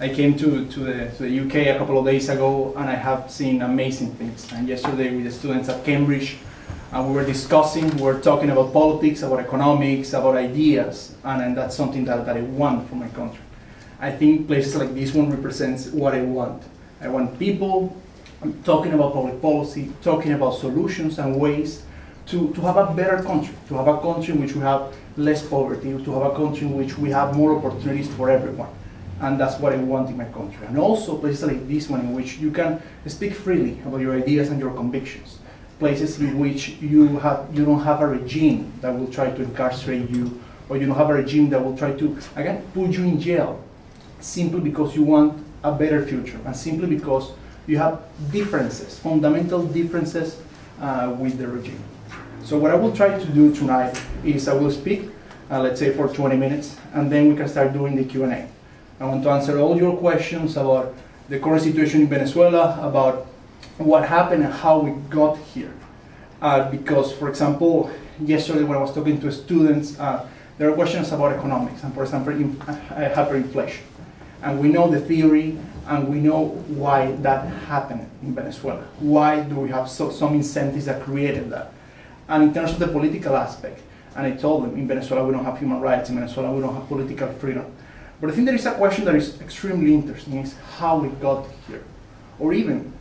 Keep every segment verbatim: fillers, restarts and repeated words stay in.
I came to, to, the, to the U K a couple of days ago, and I have seen amazing things. And yesterday with the students at Cambridge, and we were discussing, we were talking about politics, about economics, about ideas, and, and that's something that, that I want for my country. I think places like this one represents what I want. I want people talking about public policy, talking about solutions and ways to, to have a better country, to have a country in which we have less poverty, to have a country in which we have more opportunities for everyone. And that's what I want in my country. And also places like this one in which you can speak freely about your ideas and your convictions. Places in which you, have, you don't have a regime that will try to incarcerate you, or you don't have a regime that will try to, again, put you in jail simply because you want a better future, and simply because you have differences, fundamental differences uh, with the regime. So what I will try to do tonight is I will speak, uh, let's say for twenty minutes, and then we can start doing the Q and A. I want to answer all your questions about the current situation in Venezuela, about what happened and how we got here. Uh, because, for example, yesterday when I was talking to students, uh, there are questions about economics, and for example, in, uh, hyperinflation. And we know the theory, and we know why that happened in Venezuela. Why do we have so, some incentives that created that? And in terms of the political aspect, and I told them, in Venezuela we don't have human rights, in Venezuela we don't have political freedom. But I think there is a question that is extremely interesting, is how we got here. Or even,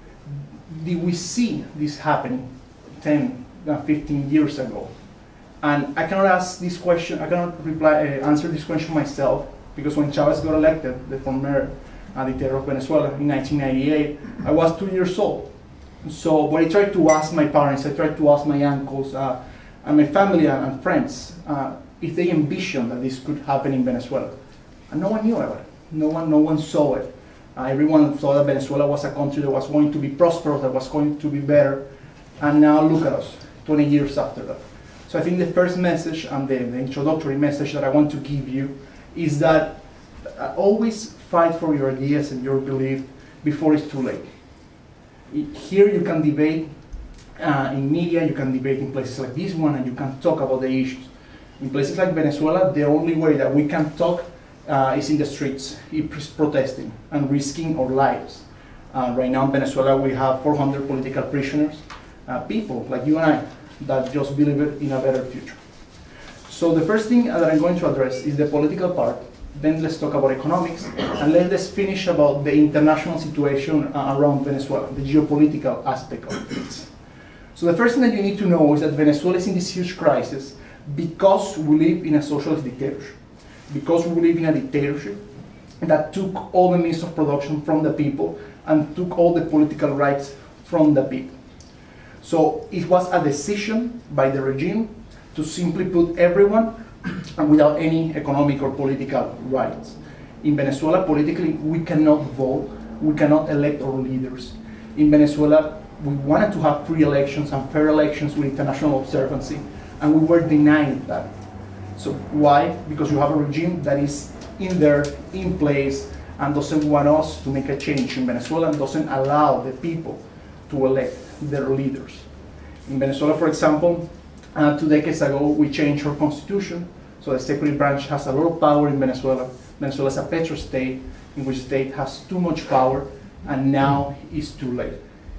did we see this happening ten, fifteen years ago? And I cannot ask this question, I cannot reply, uh, answer this question myself, because when Chavez got elected, the former uh, dictator of Venezuela, in nineteen ninety-eight, I was two years old. So when I tried to ask my parents, I tried to ask my uncles, uh, and my family and friends, uh, if they envisioned that this could happen in Venezuela. And no one knew about it. No one, no one saw it. Uh, everyone thought that Venezuela was a country that was going to be prosperous, that was going to be better. And now look at us, twenty years after that. So I think the first message and the, the introductory message that I want to give you is that uh, always fight for your ideas and your belief before it's too late. It, here you can debate uh, in media, you can debate in places like this one, and you can talk about the issues. In places like Venezuela, the only way that we can talk uh, is in the streets, is protesting and risking our lives. Uh, right now in Venezuela we have four hundred political prisoners, uh, people like you and I, that just believe in a better future. So the first thing that I'm going to address is the political part, then let's talk about economics, and then let's finish about the international situation uh, around Venezuela, the geopolitical aspect of things. So the first thing that you need to know is that Venezuela is in this huge crisis because we live in a socialist dictatorship, because we live in a dictatorship that took all the means of production from the people and took all the political rights from the people. So it was a decision by the regime to simply put everyone without any economic or political rights. In Venezuela, politically, we cannot vote, we cannot elect our leaders. In Venezuela, we wanted to have free elections and fair elections with international observancy, and we were denied that. So why? Because you have a regime that is in there, in place, and doesn't want us to make a change in Venezuela, and doesn't allow the people to elect their leaders. In Venezuela, for example, uh, two decades ago, we changed our constitution, so the executive branch has a lot of power in Venezuela. Venezuela is a petro state, in which the state has too much power, and now it's too late.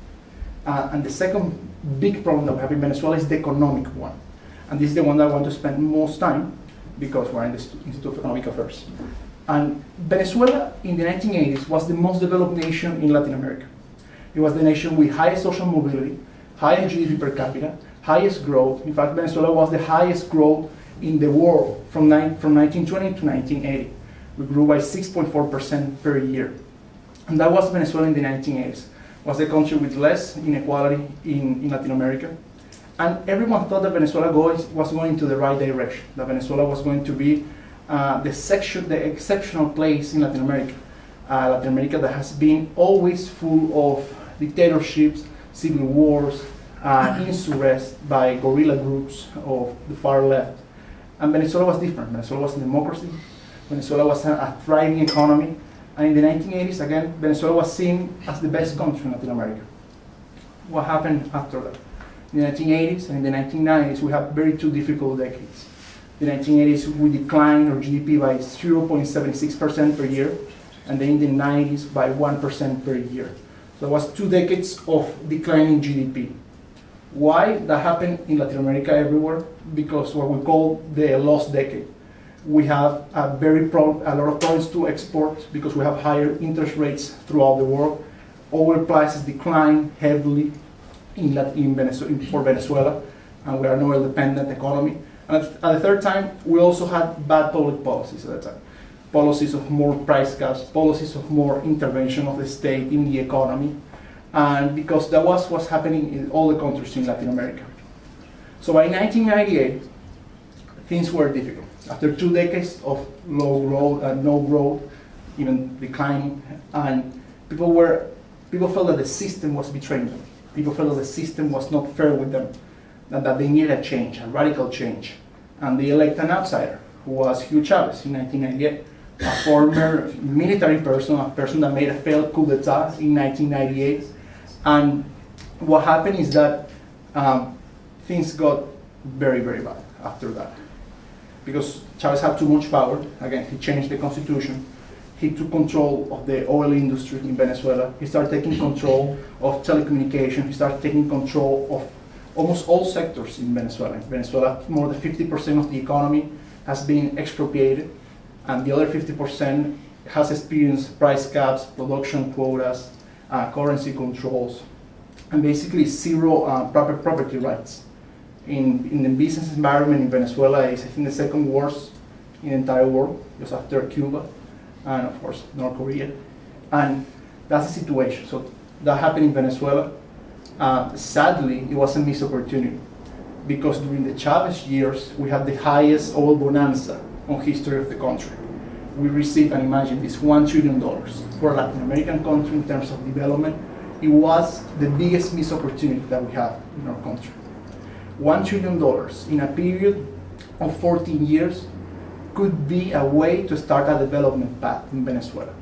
Uh, and the second big problem that we have in Venezuela is the economic one. And this is the one that I want to spend most time, because we're in the Institute of Economic Affairs. And Venezuela in the nineteen eighties was the most developed nation in Latin America. It was the nation with highest social mobility, highest G D P per capita, highest growth. In fact, Venezuela was the highest growth in the world from, from nineteen twenty to nineteen eighty. We grew by six point four percent per year. And that was Venezuela in the nineteen eighties. It was the country with less inequality in, in Latin America. And everyone thought that Venezuela goes, was going to the right direction, that Venezuela was going to be uh, the, section, the exceptional place in Latin America. Uh, Latin America that has been always full of dictatorships, civil wars, uh, insurrects by guerrilla groups of the far left. And Venezuela was different. Venezuela was a democracy. Venezuela was a, a thriving economy. And in the nineteen eighties, again, Venezuela was seen as the best country in Latin America. What happened after that? In the nineteen eighties and in the nineteen nineties, we have very two difficult decades. In the nineteen eighties, we declined our G D P by zero point seven six percent per year. and then in the nineties by one percent per year. So it was two decades of declining G D P. Why? That happened in Latin America everywhere, because what we call the lost decade. We have a, very pro a lot of problems to export because we have higher interest rates throughout the world. Oil prices decline heavily in, in Venezuela, for Venezuela, and we are an oil-dependent economy. And at, at the third time, we also had bad public policies at that time. Policies of more price caps, policies of more intervention of the state in the economy, and because that was what's happening in all the countries in Latin America. So by nineteen ninety-eight, things were difficult. After two decades of low growth and no growth, even declining, and people were people felt that the system was betraying them. People felt that the system was not fair with them, and that they needed a change, a radical change. And they elected an outsider, who was Hugo Chavez in nineteen ninety-eight, a former military person, a person that made a failed coup d'etat in nineteen ninety-eight. And what happened is that um, things got very, very bad after that. Because Chavez had too much power. Again, he changed the constitution. He took control of the oil industry in Venezuela. He started taking control of telecommunications. He started taking control of almost all sectors in Venezuela. In Venezuela, more than fifty percent of the economy has been expropriated, and the other fifty percent has experienced price caps, production quotas, uh, currency controls, and basically zero uh, proper property rights. In, in the business environment in Venezuela is, I think, the second worst in the entire world, just after Cuba, and of course, North Korea. And that's the situation. So that happened in Venezuela. Uh, sadly, it was a missed opportunity, because during the Chavez years, we had the highest oil bonanza on history of the country. We received, and imagine this, one trillion dollars for a Latin American country in terms of development. It was the biggest missed opportunity that we have in our country. One trillion dollars in a period of fourteen years could be a way to start a development path in Venezuela.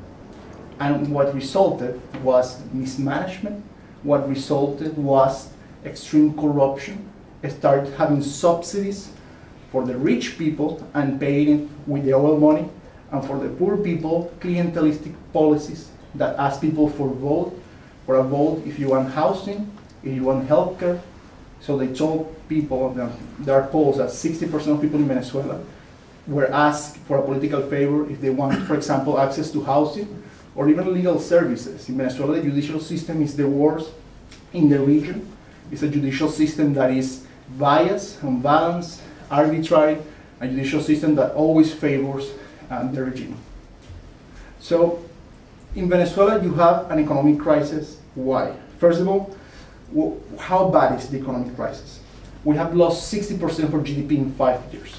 And what resulted was mismanagement. What resulted was extreme corruption. It started having subsidies for the rich people and paying it with the oil money, and for the poor people, clientelistic policies that ask people for vote, for a vote if you want housing, if you want healthcare. So they told people, there are polls that sixty percent of people in Venezuela were asked for a political favor if they want, for example, access to housing or even legal services. In Venezuela, the judicial system is the worst in the region. It's a judicial system that is biased, unbalanced, arbitrary, a judicial system that always favors uh, the regime. So in Venezuela, you have an economic crisis. Why? First of all, how bad is the economic crisis? We have lost sixty percent of G D P in five years.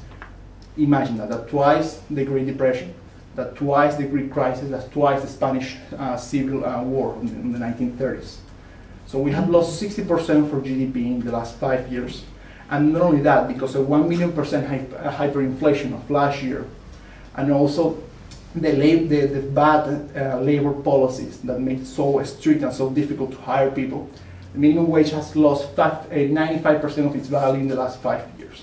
Imagine that, that twice the Great Depression, that twice the Greek crisis, that twice the Spanish uh, Civil uh, War in, in the nineteen thirties. So we have lost sixty percent for G D P in the last five years. And not only that, because of one million percent hyper, hyperinflation of last year, and also the, lab, the, the bad uh, labor policies that make it so strict and so difficult to hire people. The minimum wage has lost ninety-five percent of its value in the last five years.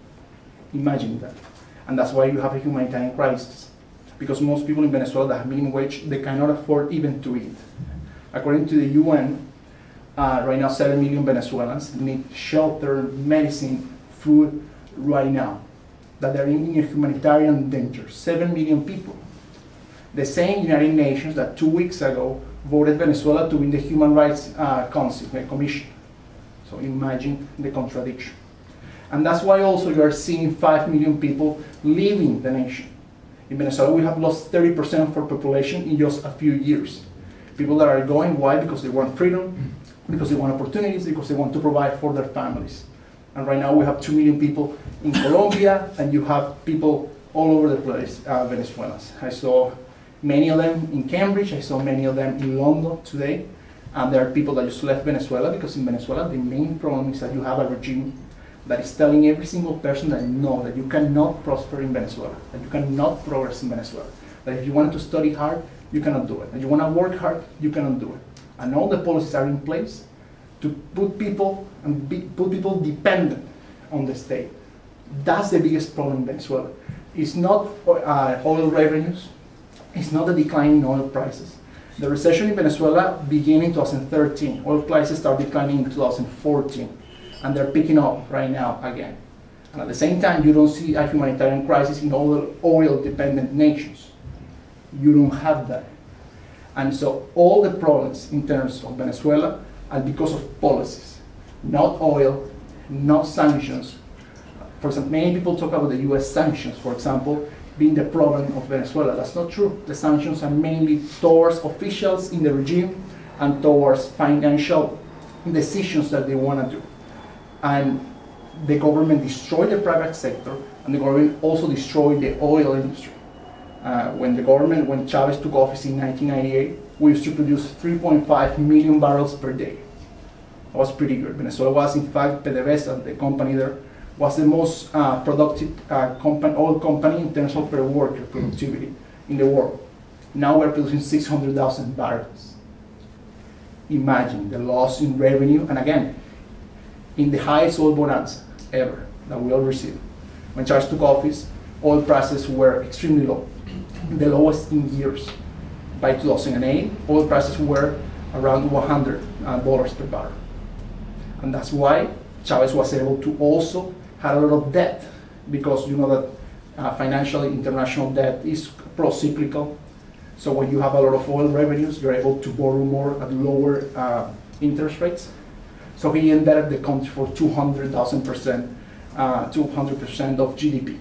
Imagine that. And that's why you have a humanitarian crisis. Because most people in Venezuela that have minimum wage, they cannot afford even to eat. According to the U N, uh, right now seven million Venezuelans need shelter, medicine, food right now. That they're in a humanitarian danger. seven million people. The same United Nations that two weeks ago voted Venezuela to win the Human Rights uh, Council, the Commission. So imagine the contradiction. And that's why also you are seeing five million people leaving the nation. In Venezuela, we have lost thirty percent of our population in just a few years. People that are going, why? Because they want freedom, because they want opportunities, because they want to provide for their families. And right now we have two million people in Colombia, and you have people all over the place, uh, Venezuelans. I saw many of them in Cambridge, I saw many of them in London today. And there are people that just left Venezuela, because in Venezuela the main problem is that you have a regime that is telling every single person that no, that you cannot prosper in Venezuela, that you cannot progress in Venezuela, that if you want to study hard, you cannot do it, that you want to work hard, you cannot do it. And all the policies are in place to put people and be, put people dependent on the state. That's the biggest problem in Venezuela. It's not uh, oil revenues, is not a decline in oil prices. The recession in Venezuela began in two thousand thirteen. Oil prices started declining in two thousand fourteen, and they're picking up right now again. And at the same time, you don't see a humanitarian crisis in other oil-dependent nations. You don't have that. And so all the problems in terms of Venezuela are because of policies, not oil, not sanctions. For example, many people talk about the U S sanctions, for example, being the problem of Venezuela. That's not true. The sanctions are mainly towards officials in the regime and towards financial decisions that they want to do. And the government destroyed the private sector, and the government also destroyed the oil industry. Uh, when the government, when Chavez took office in nineteen ninety-eight, we used to produce three point five million barrels per day. That was pretty good. Venezuela was, in fact, PDVSA, the company there, was the most uh, productive uh, company, oil company in terms of per worker productivity in the world. Now we're producing six hundred thousand barrels. Imagine the loss in revenue, and again, in the highest oil bonanza ever that we all received. When Chavez took office, oil prices were extremely low, the lowest in years. By two thousand eight, oil prices were around one hundred dollars per barrel. And that's why Chavez was able to also have a lot of debt, because you know that uh, financially international debt is pro-cyclical. So when you have a lot of oil revenues, you're able to borrow more at lower uh, interest rates. So he indebted the country for two hundred thousand percent, uh, two hundred percent of G D P.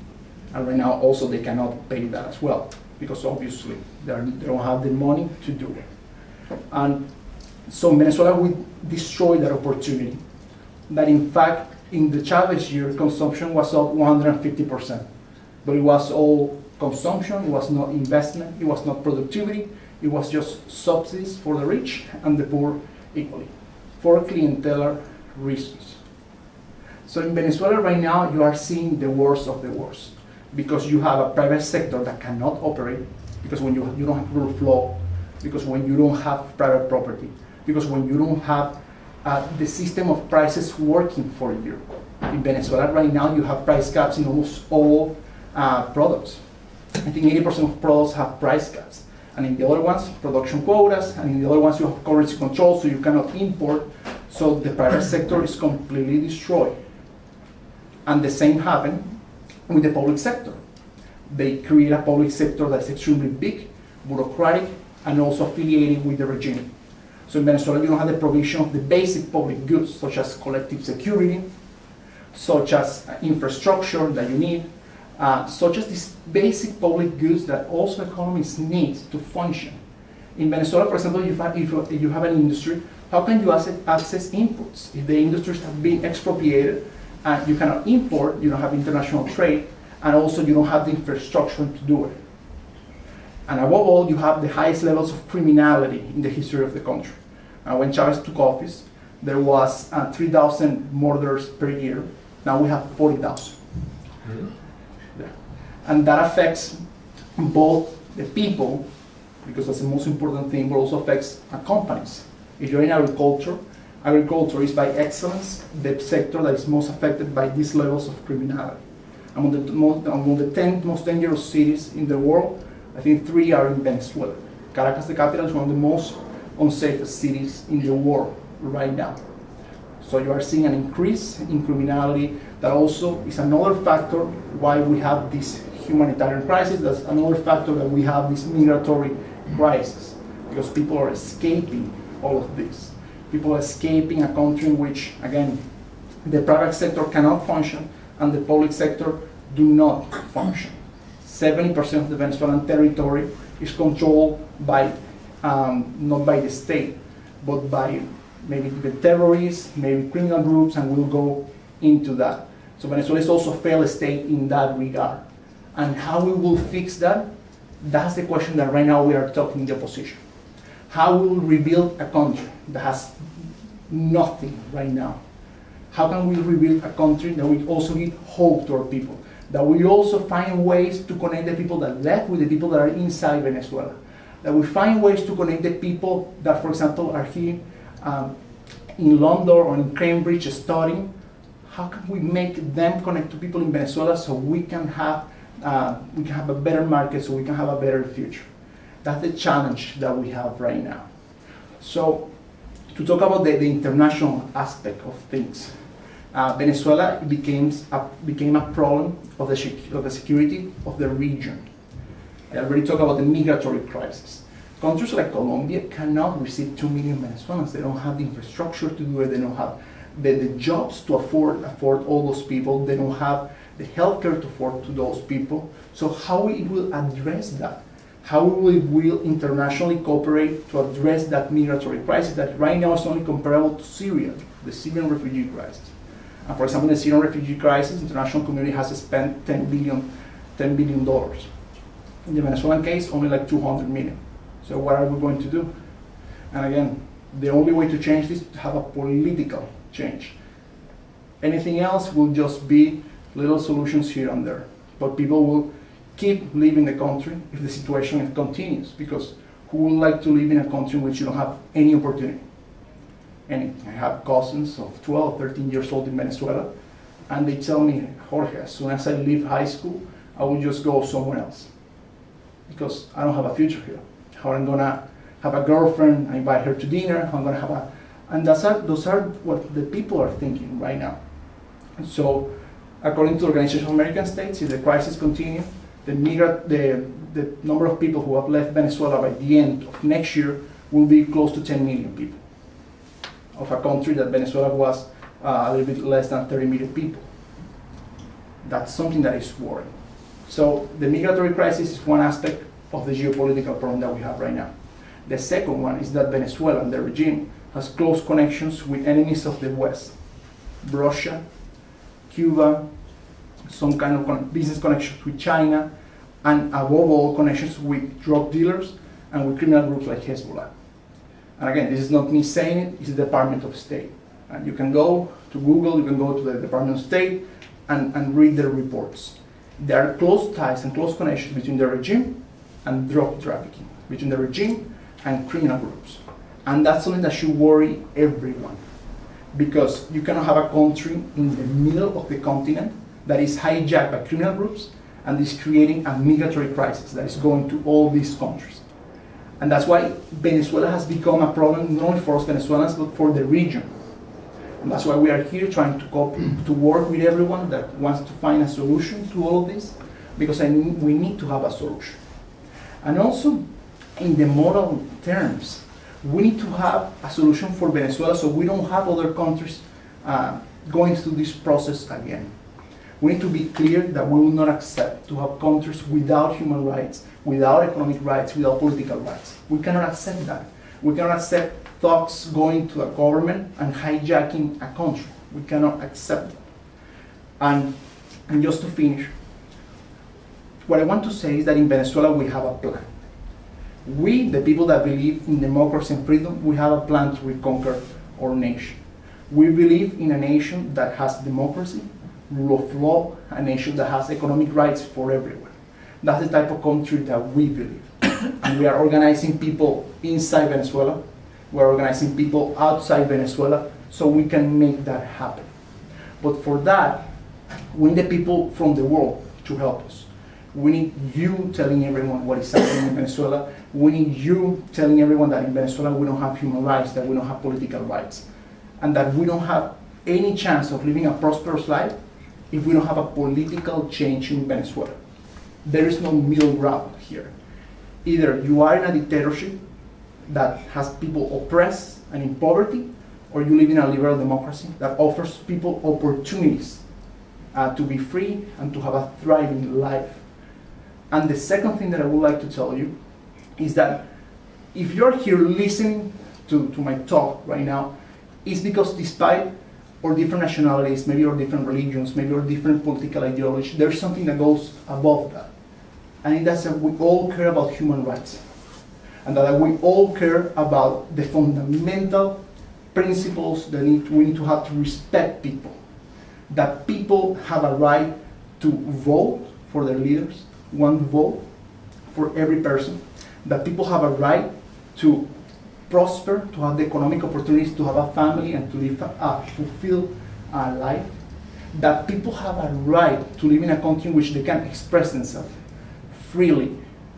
And right now also they cannot pay that as well, because obviously they, are, they don't have the money to do it. And so Venezuela would destroy that opportunity. That in fact, in the Chavez year, consumption was up one hundred fifty percent. But it was all consumption, it was not investment, it was not productivity, it was just subsidies for the rich and the poor equally, for clientelar reasons. So in Venezuela right now, you are seeing the worst of the worst, because you have a private sector that cannot operate, because when you, you don't have rule of law, because when you don't have private property, because when you don't have uh, the system of prices working for you. In Venezuela right now, you have price caps in almost all uh, products. I think eighty percent of products have price caps. And in the other ones, production quotas, and in the other ones, you have currency control, so you cannot import. So the private sector is completely destroyed. And the same happened with the public sector. They create a public sector that's extremely big, bureaucratic, and also affiliated with the regime. So in Venezuela, you don't have the provision of the basic public goods, such as collective security, such as infrastructure that you need, uh, such as these basic public goods that also economies need to function. In Venezuela, for example, if, if you have an industry, how can you access inputs? If the industries have been expropriated, and you cannot import, you don't have international trade, and also you don't have the infrastructure to do it. And above all, you have the highest levels of criminality in the history of the country. Uh, when Chavez took office, there was uh, three thousand murders per year. Now we have forty thousand. Mm-hmm. Yeah. And that affects both the people, because that's the most important thing, but also affects uh, companies. If you're in agriculture, agriculture is by excellence the sector that is most affected by these levels of criminality. Among the, most, among the ten most dangerous cities in the world, I think three are in Venezuela. Caracas, the capital, is one of the most unsafe cities in the world right now. So you are seeing an increase in criminality. That also is another factor why we have this humanitarian crisis. That's another factor that we have this migratory crisis, because people are escaping all of this. People are escaping a country in which, again, the private sector cannot function and the public sector do not function. seventy percent of the Venezuelan territory is controlled by, um, not by the state, but by maybe the terrorists, maybe criminal groups, and we'll go into that. So Venezuela is also a failed state in that regard. And how we will fix that, that's the question that right now we are talking in the opposition. How we will rebuild a country that has nothing right now? How can we rebuild a country that will also give hope to our people? That we also find ways to connect the people that left with the people that are inside Venezuela. That we find ways to connect the people that, for example, are here um, in London or in Cambridge studying. How can we make them connect to people in Venezuela so we can have uh, we can have a better market, so we can have a better future. That's the challenge that we have right now. So, to talk about the, the international aspect of things, uh, Venezuela became a, became a problem of the, of the security of the region. I already talked about the migratory crisis. Countries like Colombia cannot receive two million Venezuelans. They don't have the infrastructure to do it. They don't have the, the jobs to afford, afford all those people. They don't have the healthcare to afford to those people. So how we will address that? How we will internationally cooperate to address that migratory crisis that right now is only comparable to Syria, the Syrian refugee crisis. And for example, in the Syrian refugee crisis, the international community has spent ten billion dollars. In the Venezuelan case, only like two hundred million. So what are we going to do? And again, the only way to change this is to have a political change. Anything else will just be little solutions here and there. But people will keep leaving the country if the situation continues, because who would like to live in a country in which you don't have any opportunity? And I have cousins of twelve, thirteen years old in Venezuela, and they tell me, Jorge, as soon as I leave high school, I will just go somewhere else, because I don't have a future here. How I'm gonna have a girlfriend, I invite her to dinner, I'm gonna have a, and that's are, those are what the people are thinking right now. And so, according to the Organization of American States, if the crisis continues, the, migra the, the number of people who have left Venezuela by the end of next year will be close to ten million people, of a country that Venezuela was uh, a little bit less than thirty million people. That's something that is worrying. So the migratory crisis is one aspect of the geopolitical problem that we have right now. The second one is that Venezuela and the regime has close connections with enemies of the West, Russia, Cuba, some kind of con business connections with China, and above all connections with drug dealers and with criminal groups like Hezbollah. And again, this is not me saying it, it's the Department of State. And you can go to Google, you can go to the Department of State and, and read their reports. There are close ties and close connections between the regime and drug trafficking, between the regime and criminal groups. And that's something that should worry everyone, because you cannot have a country in the middle of the continent that is hijacked by criminal groups and is creating a migratory crisis that is going to all these countries. And that's why Venezuela has become a problem not only for us Venezuelans, but for the region. And that's why we are here trying to, cope, to work with everyone that wants to find a solution to all of this, because I need, we need to have a solution. And also, in the moral terms, we need to have a solution for Venezuela so we don't have other countries uh, going through this process again. We need to be clear that we will not accept to have countries without human rights, without economic rights, without political rights. We cannot accept that. We cannot accept thugs going to a government and hijacking a country. We cannot accept that. And, and just to finish, what I want to say is that in Venezuela we have a plan. We, the people that believe in democracy and freedom, we have a plan to reconquer our nation. We believe in a nation that has democracy, rule of law, a nation that has economic rights for everyone. That's the type of country that we believe. And we are organizing people inside Venezuela, we're organizing people outside Venezuela, so we can make that happen. But for that, we need the people from the world to help us. We need you telling everyone what is happening in Venezuela. We need you telling everyone that in Venezuela we don't have human rights, that we don't have political rights, and that we don't have any chance of living a prosperous life if we don't have a political change in Venezuela. There is no middle ground here. Either you are in a dictatorship that has people oppressed and in poverty, or you live in a liberal democracy that offers people opportunities uh, to be free and to have a thriving life. And the second thing that I would like to tell you is that if you're here listening to, to my talk right now, it's because despite our different nationalities, maybe our different religions, maybe our different political ideology, there's something that goes above that. And that's that we all care about human rights. And that we all care about the fundamental principles that need, we need to have to respect people. That people have a right to vote for their leaders, one vote for every person. That people have a right to prosper, to have the economic opportunities to have a family and to live a fulfilled uh, life. that people have a right to live in a country in which they can express themselves freely,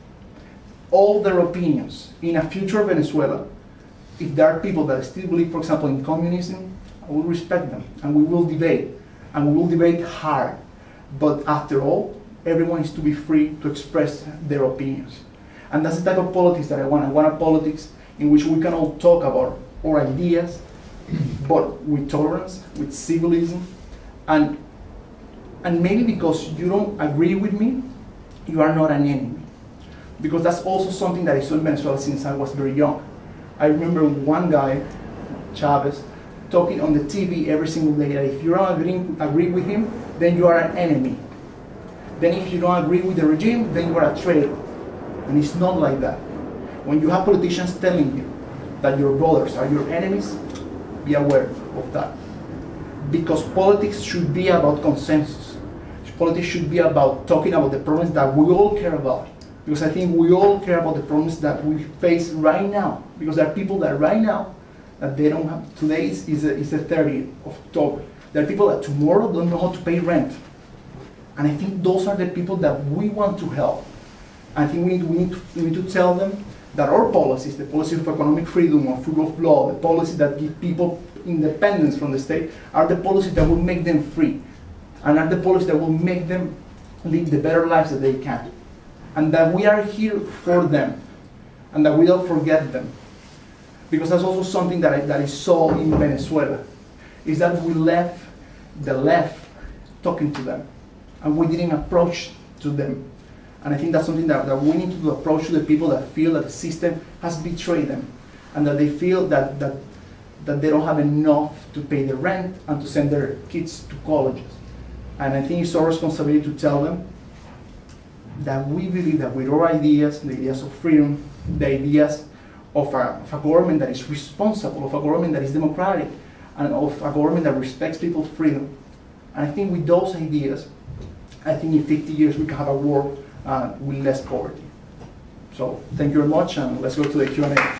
all their opinions. In a future Venezuela, if there are people that still believe, for example, in communism, I will respect them, and we will debate, and we will debate hard. But after all, everyone is to be free to express their opinions. And that's the type of politics that I want. I want a politics in which we can all talk about our ideas, but with tolerance, with civilism, and, and maybe because you don't agree with me, you are not an enemy. Because that's also something that I saw in Venezuela since I was very young. I remember one guy, Chavez, talking on the T V every single day that if you don't agree, agree with him, then you are an enemy. Then if you don't agree with the regime, then you are a traitor. And it's not like that. When you have politicians telling you that your brothers are your enemies, be aware of that. Because politics should be about consensus. Politics should be about talking about the problems that we all care about. Because I think we all care about the problems that we face right now. Because there are people that right now, that they don't have, today is, is, a, is the thirtieth of October. There are people that tomorrow don't know how to pay rent. And I think those are the people that we want to help. I think we need, we need, to, we need to tell them that our policies, the policy of economic freedom, of rule of law, the policy that give people independence from the state, are the policies that will make them free. And are the policies that will make them live the better lives that they can. And that we are here for them. And that we don't forget them. Because that's also something that I, that I saw in Venezuela, is that we left the left talking to them. And we didn't approach to them. And I think that's something that, that we need to do, approach to the people that feel that the system has betrayed them. And that they feel that, that, that they don't have enough to pay the rent and to send their kids to colleges. And I think it's our responsibility to tell them that we believe that with our ideas, the ideas of freedom, the ideas of a, of a government that is responsible, of a government that is democratic, and of a government that respects people's freedom. And I think with those ideas, I think in fifty years we can have a world uh, with less poverty. So thank you very much, and let's go to the Q and A.